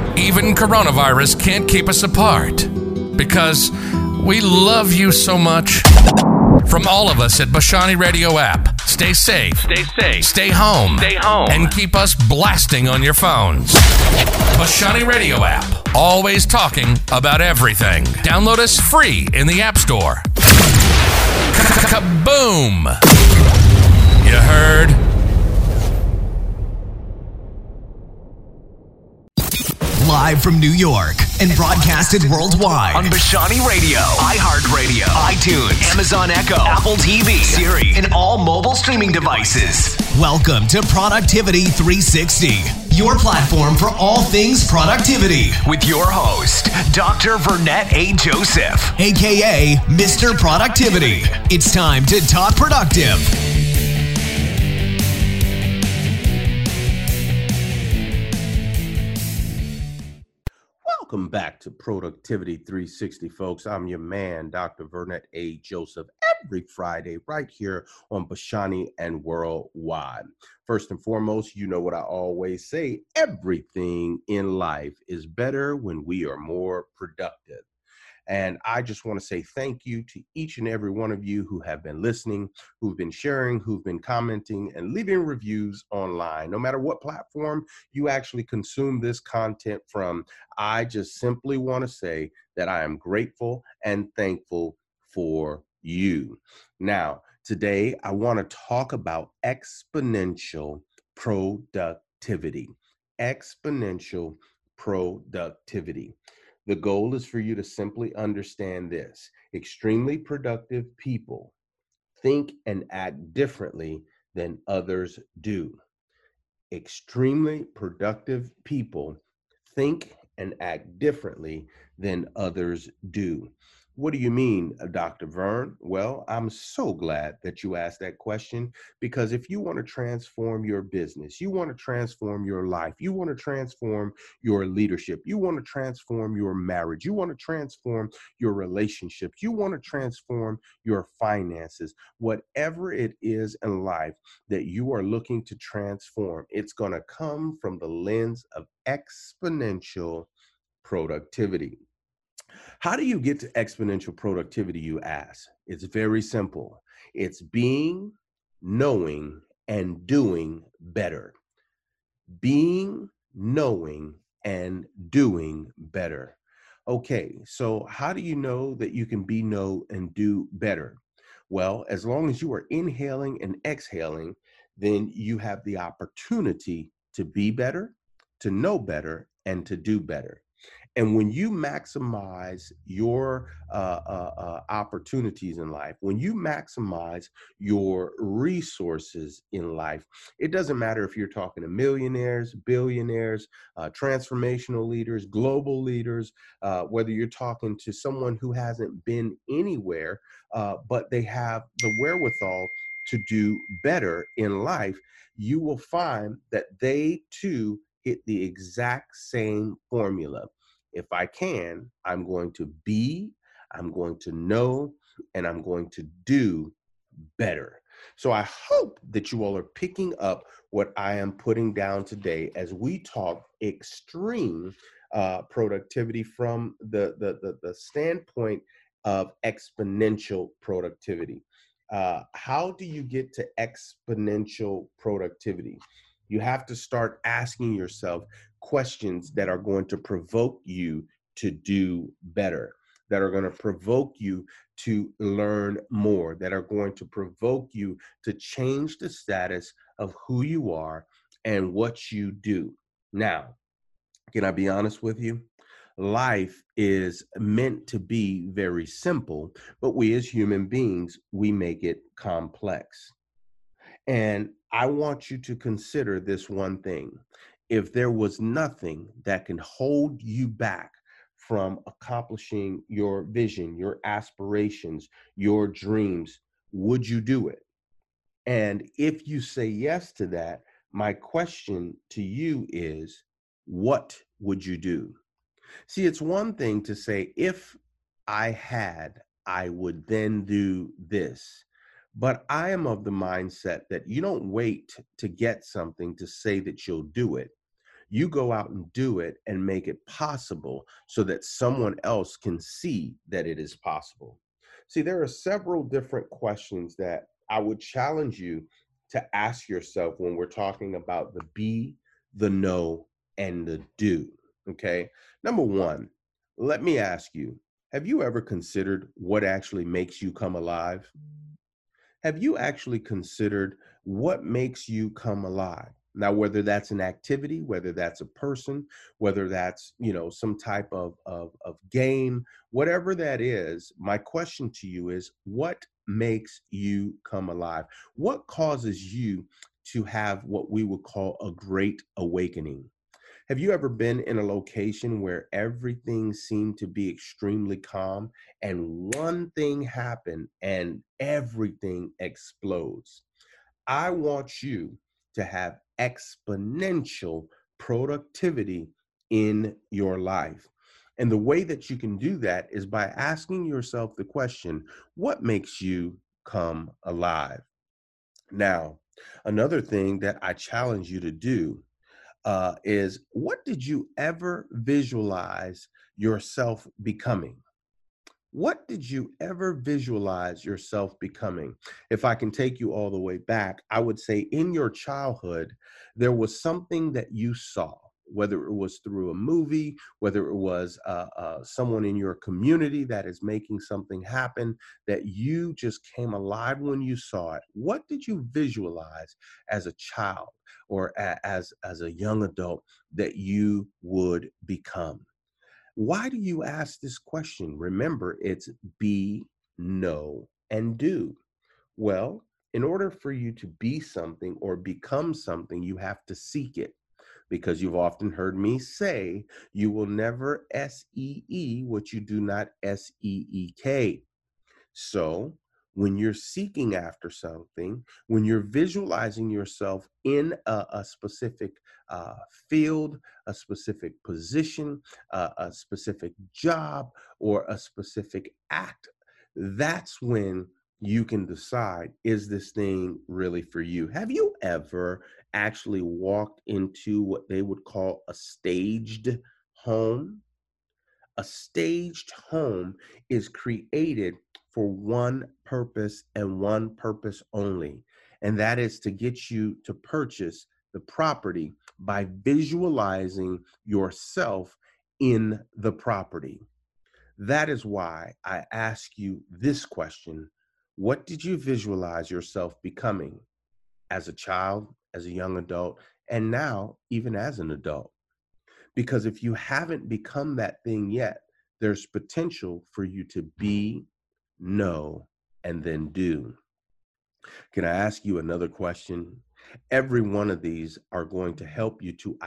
Even coronavirus can't keep us apart because we love you so much. From all of us at Bashani Radio app, stay safe, stay home, and keep us blasting on your phones. Bashani Radio app, always talking about everything. Download us free in the App Store. Kaboom! You heard? Live from New York and broadcasted worldwide on Bashani Radio, iHeartRadio, iTunes, Amazon Echo, Apple TV, Siri, and all mobile streaming devices. Welcome to Productivity 360, your platform for all things productivity, with your host, Dr. Vernette A. Joseph, aka Mr. Productivity. It's time to talk productive. Welcome back to Productivity 360, folks. I'm your man, Dr. Vernette A. Joseph, every Friday right here on Bashani and Worldwide. First and foremost, you know what I always say, everything in life is better when we are more productive. And I just want to say thank you to each and every one of you who have been listening, who've been sharing, who've been commenting, and leaving reviews online. No matter what platform you actually consume this content from, I just simply want to say that I am grateful and thankful for you. Now, today, I want to talk about exponential productivity. Exponential productivity. The goal is for you to simply understand this. Extremely productive people think and act differently than others do. Extremely productive people think and act differently than others do. What do you mean, Dr. Vern? Well, I'm so glad that you asked that question, because if you want to transform your business, you want to transform your life, you want to transform your leadership, you want to transform your marriage, you want to transform your relationships, you want to transform your finances, whatever it is in life that you are looking to transform, it's going to come from the lens of exponential productivity. How do you get to exponential productivity, you ask? It's very simple. It's being, knowing, and doing better. Being, knowing, and doing better. Okay, so how do you know that you can be, know, and do better? Well, as long as you are inhaling and exhaling, then you have the opportunity to be better, to know better, and to do better. And when you maximize your opportunities in life, when you maximize your resources in life, it doesn't matter if you're talking to millionaires, billionaires, transformational leaders, global leaders, whether you're talking to someone who hasn't been anywhere, but they have the wherewithal to do better in life, you will find that they too hit the exact same formula. If I can, I'm going to be, I'm going to know, and I'm going to do better. So I hope that you all are picking up what I am putting down today as we talk extreme productivity from the standpoint of exponential productivity. How do you get to exponential productivity? You have to start asking yourself questions that are going to provoke you to do better, that are going to provoke you to learn more, that are going to provoke you to change the status of who you are and what you do. Now, can I be honest with you? Life is meant to be very simple, but we as human beings, we make it complex. And I want you to consider this one thing. If there was nothing that can hold you back from accomplishing your vision, your aspirations, your dreams, would you do it? And if you say yes to that, my question to you is, what would you do? See, it's one thing to say, if I had, I would then do this. But I am of the mindset that you don't wait to get something to say that you'll do it. You go out and do it and make it possible so that someone else can see that it is possible. See, there are several different questions that I would challenge you to ask yourself when we're talking about the be, the know, and the do. Okay. Number one, let me ask you, have you ever considered what actually makes you come alive? Have you actually considered what makes you come alive? Now, whether that's an activity, whether that's a person, whether that's, some type of game, whatever that is, my question to you is what makes you come alive? What causes you to have what we would call a great awakening? Have you ever been in a location where everything seemed to be extremely calm and one thing happened and everything explodes? I want you to have exponential productivity in your life. And the way that you can do that is by asking yourself the question, what makes you come alive? Now, another thing that I challenge you to do is what did you ever visualize yourself becoming? What did you ever visualize yourself becoming? If I can take you all the way back, I would say in your childhood, there was something that you saw, whether it was through a movie, whether it was someone in your community that is making something happen, that you just came alive when you saw it. What did you visualize as a child or as a young adult that you would become? Why do you ask this question? Remember, it's be, know, and do. Well, in order for you to be something or become something, you have to seek it. Because you've often heard me say, you will never SEE what you do not SEEK. So when you're seeking after something, when you're visualizing yourself in a specific field, a specific position, a specific job, or a specific act, that's when you can decide, is this thing really for you? Have you ever actually walked into what they would call a staged home? A staged home is created for one purpose and one purpose only, and that is to get you to purchase the property by visualizing yourself in the property. That is why I ask you this question. What did you visualize yourself becoming as a child, as a young adult, and now even as an adult? Because if you haven't become that thing yet, there's potential for you to be, know, and then do. Can I ask you another question? Every one of these are going to help you to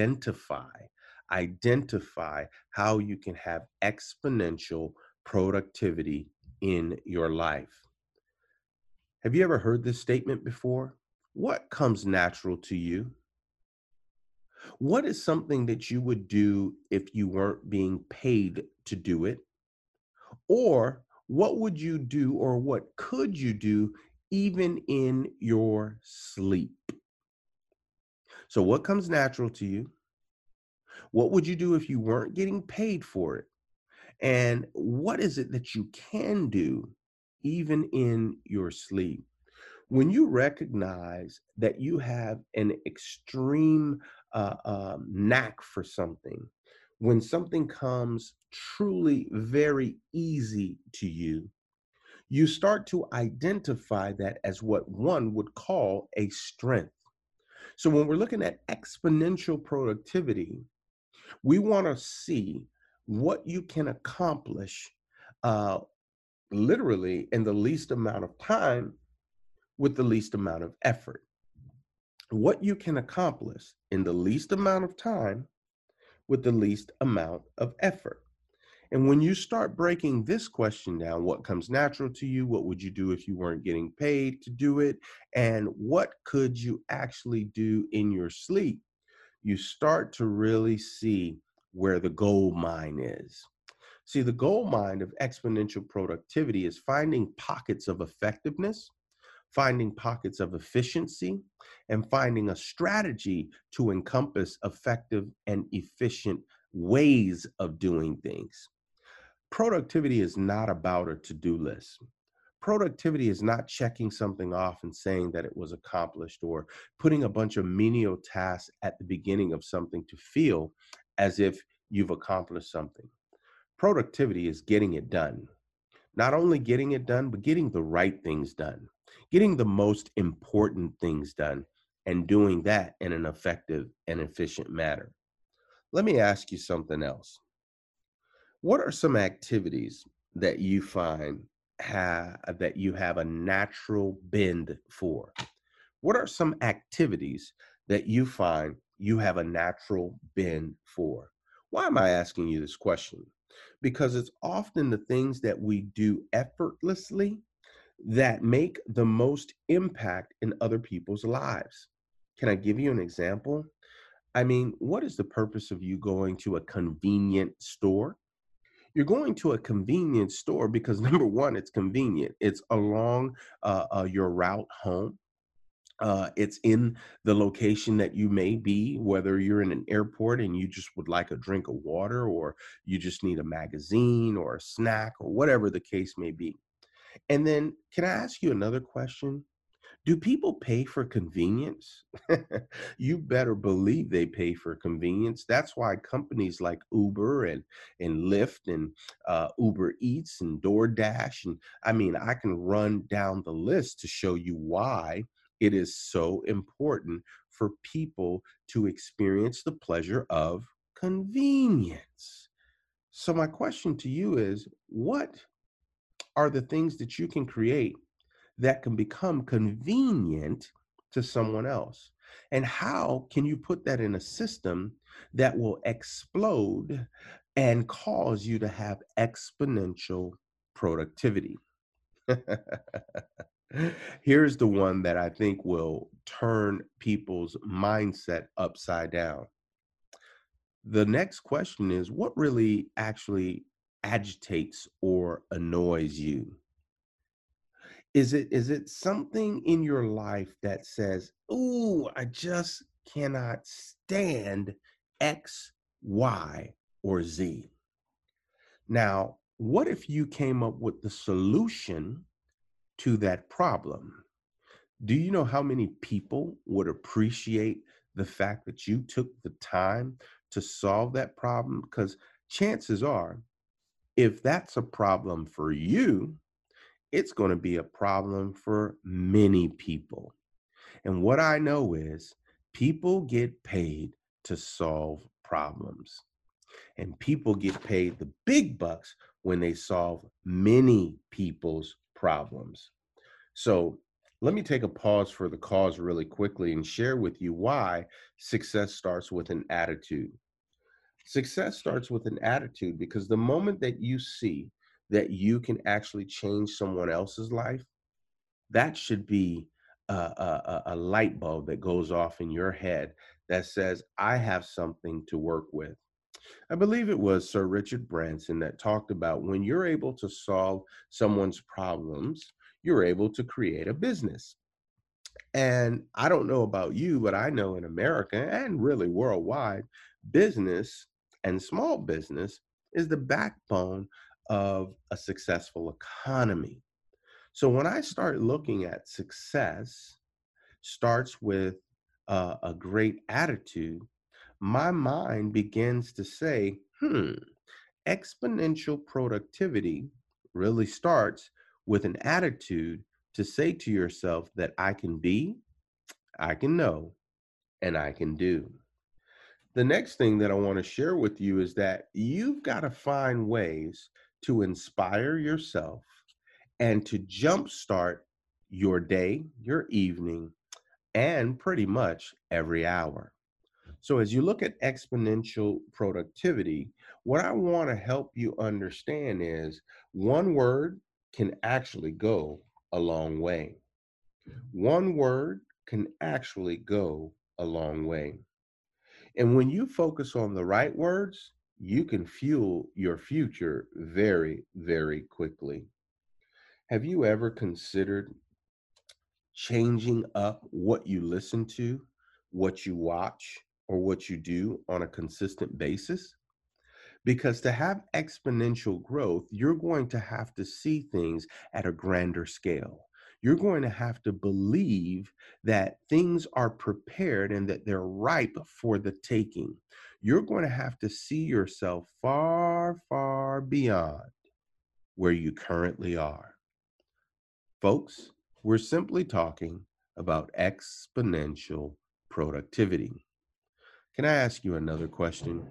identify how you can have exponential productivity in your life. Have you ever heard this statement before? What comes natural to you? What is something that you would do if you weren't being paid to do it? Or what would you do or what could you do even in your sleep? So, what comes natural to you? What would you do if you weren't getting paid for it? And what is it that you can do even in your sleep? When you recognize that you have an extreme knack for something, when something comes truly very easy to you, you start to identify that as what one would call a strength. So when we're looking at exponential productivity, we want to see what you can accomplish uh, literally in the least amount of time with the least amount of effort. What you can accomplish in the least amount of time with the least amount of effort. And when you start breaking this question down, what comes natural to you? What would you do if you weren't getting paid to do it? And what could you actually do in your sleep? You start to really see where the gold mine is. See, the gold mine of exponential productivity is finding pockets of effectiveness, finding pockets of efficiency, and finding a strategy to encompass effective and efficient ways of doing things. Productivity is not about a to-do list. Productivity is not checking something off and saying that it was accomplished or putting a bunch of menial tasks at the beginning of something to feel as if you've accomplished something. Productivity is getting it done. Not only getting it done, but getting the right things done, getting the most important things done, and doing that in an effective and efficient manner. Let me ask you something else. What are some activities that you find that you have a natural bend for? What are some activities that you find you have a natural bend for? Why am I asking you this question? Because it's often the things that we do effortlessly that make the most impact in other people's lives. Can I give you an example? I mean, what is the purpose of you going to a convenient store? You're going to a convenience store because number one, it's convenient. It's along your route home. It's in the location that you may be, whether you're in an airport and you just would like a drink of water, or you just need a magazine or a snack or whatever the case may be. And then, can I ask you another question? Do people pay for convenience? You better believe they pay for convenience. That's why companies like Uber and Lyft and Uber Eats and DoorDash, and I mean, I can run down the list to show you why it is so important for people to experience the pleasure of convenience. So my question to you is, what are the things that you can create that can become convenient to someone else? And how can you put that in a system that will explode and cause you to have exponential productivity? Here's the one that I think will turn people's mindset upside down. The next question is, what really actually agitates or annoys you? Is it something in your life that says, "Ooh, I just cannot stand X, Y, or Z"? Now, what if you came up with the solution to that problem? Do you know how many people would appreciate the fact that you took the time to solve that problem? Because chances are, if that's a problem for you, it's going to be a problem for many people. And what I know is people get paid to solve problems, and people get paid the big bucks when they solve many people's problems. So let me take a pause for the cause really quickly and share with you why success starts with an attitude. Success starts with an attitude because the moment that you see that you can actually change someone else's life, that should be a light bulb that goes off in your head that says, I have something to work with. I believe it was Sir Richard Branson that talked about when you're able to solve someone's problems, you're able to create a business. And I don't know about you, but I know in America and really worldwide, business and small business is the backbone of a successful economy. So when I start looking at success starts with a great attitude, my mind begins to say, exponential productivity really starts with an attitude to say to yourself that I can be, I can know, and I can do. The next thing that I want to share with you is that you've got to find ways to inspire yourself and to jumpstart your day, your evening, and pretty much every hour. So, as you look at exponential productivity, what I want to help you understand is one word can actually go a long way. One word can actually go a long way. And when you focus on the right words, you can fuel your future very, very quickly. Have you ever considered changing up what you listen to, what you watch, or what you do on a consistent basis? Because to have exponential growth, you're going to have to see things at a grander scale. You're going to have to believe that things are prepared and that they're ripe for the taking. You're going to have to see yourself far, far beyond where you currently are. Folks, we're simply talking about exponential productivity. Can I ask you another question?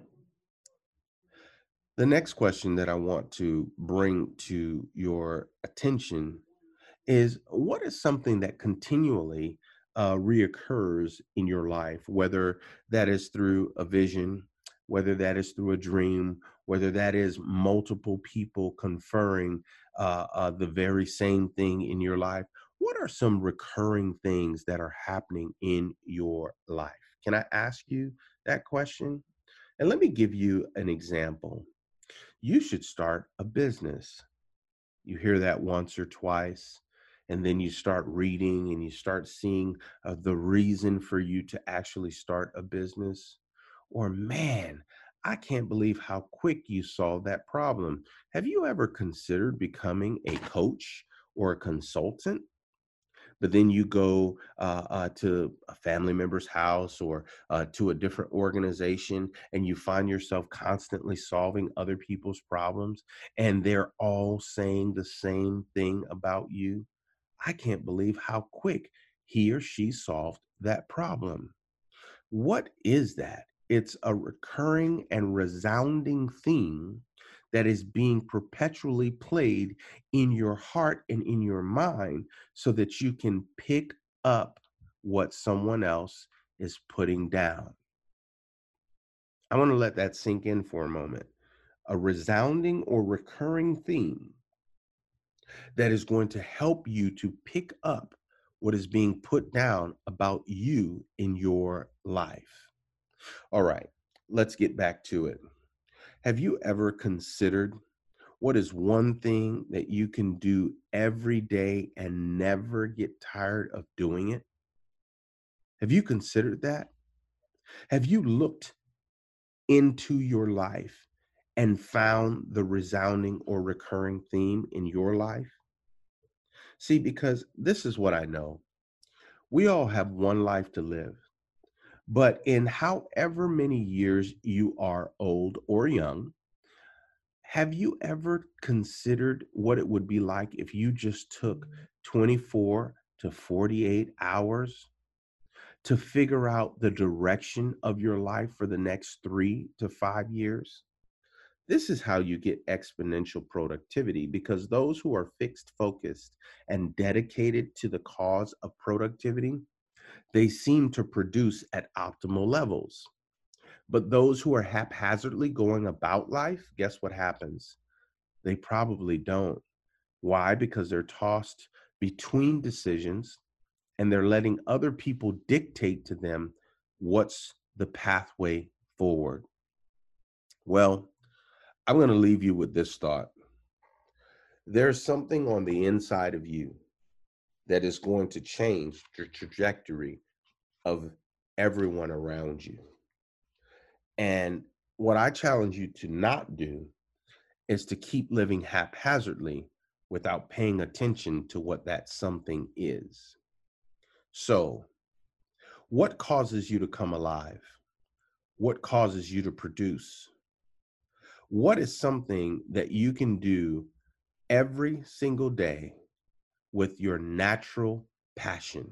The next question that I want to bring to your attention is, what is something that continually reoccurs in your life, whether that is through a vision, whether that is through a dream, whether that is multiple people conferring the very same thing in your life? What are some recurring things that are happening in your life? Can I ask you that question? And let me give you an example. You should start a business. You hear that once or twice, and then you start reading and you start seeing the reason for you to actually start a business. Or, man, I can't believe how quick you solved that problem. Have you ever considered becoming a coach or a consultant? But then you go to a family member's house or to a different organization, and you find yourself constantly solving other people's problems, and they're all saying the same thing about you. I can't believe how quick he or she solved that problem. What is that? It's a recurring and resounding theme that is being perpetually played in your heart and in your mind so that you can pick up what someone else is putting down. I want to let that sink in for a moment. A resounding or recurring theme that is going to help you to pick up what is being put down about you in your life. All right, let's get back to it. Have you ever considered what is one thing that you can do every day and never get tired of doing it? Have you considered that? Have you looked into your life and found the resounding or recurring theme in your life? See, because this is what I know. We all have one life to live, but in however many years you are old or young, have you ever considered what it would be like if you just took 24 to 48 hours to figure out the direction of your life for the next 3 to 5 years? This is how you get exponential productivity, because those who are fixed, focused, and dedicated to the cause of productivity, they seem to produce at optimal levels. But those who are haphazardly going about life, guess what happens? They probably don't. Why? Because they're tossed between decisions and they're letting other people dictate to them what's the pathway forward. Well, I'm going to leave you with this thought. There's something on the inside of you that is going to change the trajectory of everyone around you. And what I challenge you to not do is to keep living haphazardly without paying attention to what that something is. So, what causes you to come alive? What causes you to produce? What is something that you can do every single day with your natural passion?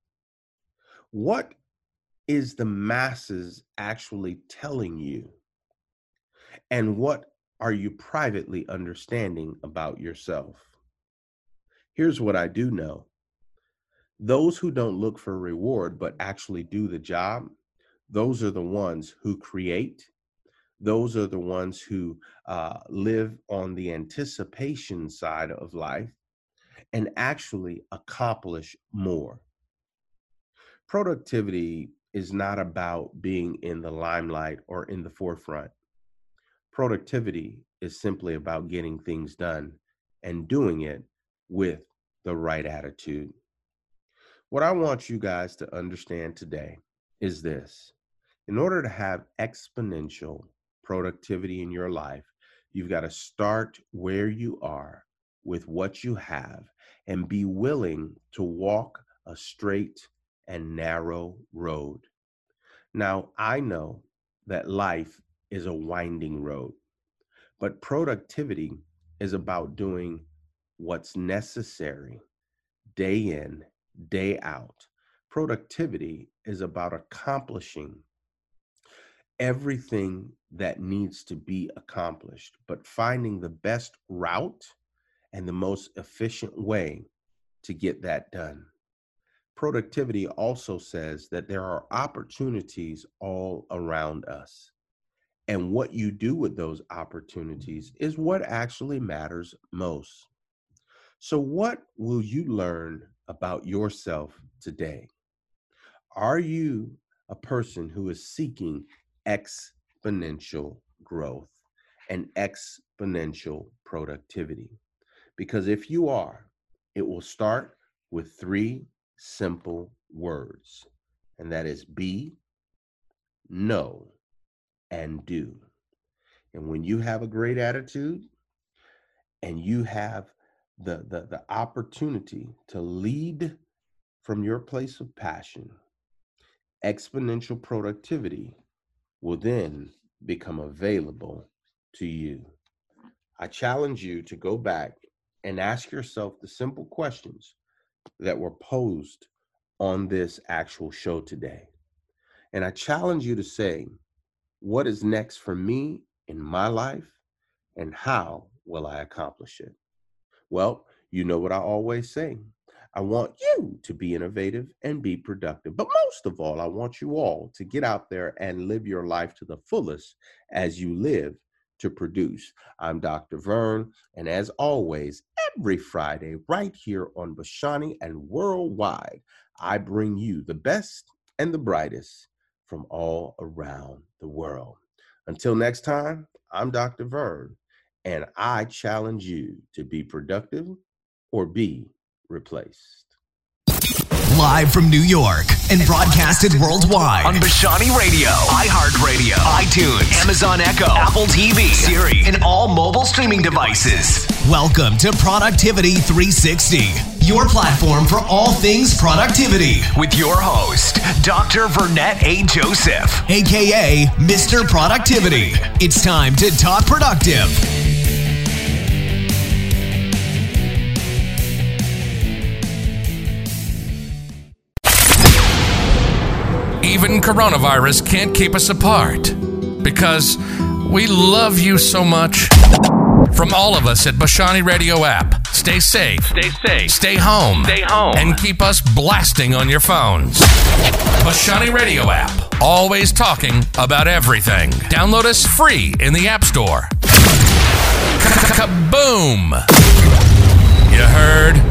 What is the masses actually telling you? And what are you privately understanding about yourself? Here's what I do know. Those who don't look for reward but actually do the job, those are the ones who create. Those are the ones who live on the anticipation side of life and actually accomplish more. Productivity is not about being in the limelight or in the forefront. Productivity is simply about getting things done and doing it with the right attitude. What I want you guys to understand today is this. In order to have exponential productivity in your life, you've got to start where you are with what you have and be willing to walk a straight and narrow road. Now, I know that life is a winding road, but productivity is about doing what's necessary day in, day out. Productivity is about accomplishing everything that needs to be accomplished, but finding the best route and the most efficient way to get that done. Productivity also says that there are opportunities all around us. And what you do with those opportunities is what actually matters most. So what will you learn about yourself today? Are you a person who is seeking exponential growth and exponential productivity? Because if you are, it will start with 3 simple words, and that is be, know, and do. And when you have a great attitude and you have the opportunity to lead from your place of passion, exponential productivity will then become available to you. I challenge you to go back and ask yourself the simple questions that were posed on this actual show today. And I challenge you to say, what is next for me in my life, and how will I accomplish it? Well, you know what I always say. I want you to be innovative and be productive. But most of all, I want you all to get out there and live your life to the fullest as you live to produce. I'm Dr. Vern, and as always, every Friday right here on Bashani and Worldwide, I bring you the best and the brightest from all around the world. Until next time, I'm Dr. Vern, and I challenge you to be productive or be replaced. Live from New York and broadcasted worldwide on Bashani Radio, iHeartRadio, iTunes, Amazon Echo, Apple TV, Siri, and all mobile streaming devices. Welcome to Productivity 360, your platform for all things productivity, with your host, Dr. Vernette A. Joseph, aka Mr. Productivity. It's time to talk productive. Even coronavirus can't keep us apart because we love you so much. From all of us at Bashani Radio app, stay safe, stay home, and keep us blasting on your phones. Bashani Radio app, always talking about everything. Download us free in the App Store. Kaboom! You heard?